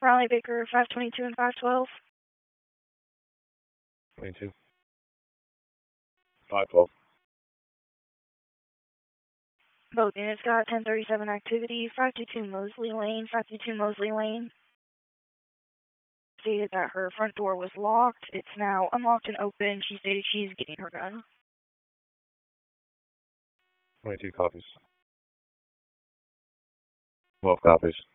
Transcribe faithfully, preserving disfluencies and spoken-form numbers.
Riley Baker, five twenty-two and five twelve. twenty-two. five twelve. Both units got ten thirty-seven activity, five two two Mosley Lane, five two two Mosley Lane. Stated that her front door was locked. It's now unlocked and open. She stated she's getting her gun. twenty-two copies. twelve copies.